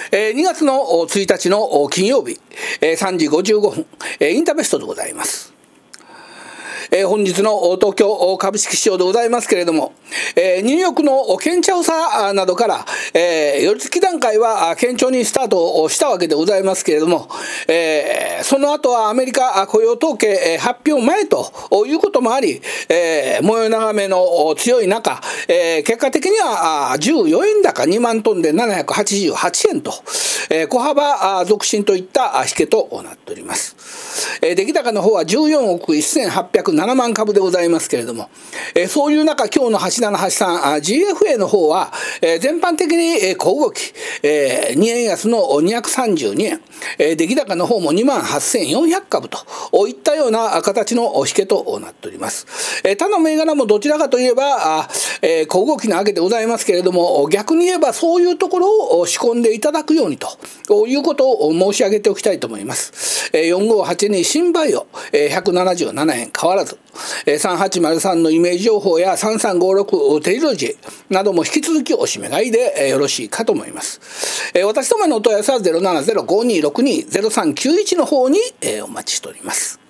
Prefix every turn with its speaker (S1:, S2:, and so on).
S1: 2月の1日の金曜日、3時55分、インターベストでございます。本日の東京株式市場でございますけれども、ニューヨークの堅調さなどから、寄り付き段階は堅調にスタートをしたわけでございますけれども、その後はアメリカ雇用統計発表前ということもあり、模様長めの強い中、結果的には14円高2万トンで788円と、小幅続伸といった引けとなっております。出来高の方は14億1807万株でございますけれども、そういう中今日の8783 GFA の方は、全般的に小動き、2円安の232円、出来高の方も2万8400株といったような形の引けとなっております。他の銘柄もどちらかといえば小動きなわけでございますけれども、逆に言えばそういうところを仕込んでいただくようにということを申し上げておきたいと思います。4582新バイオ177円変わらず、3803のイメージ情報や3356テリロジーなども引き続きおしめ買いでよろしいかと思います。私どものお問い合わせは 070-5262-0391 の方にお待ちしております。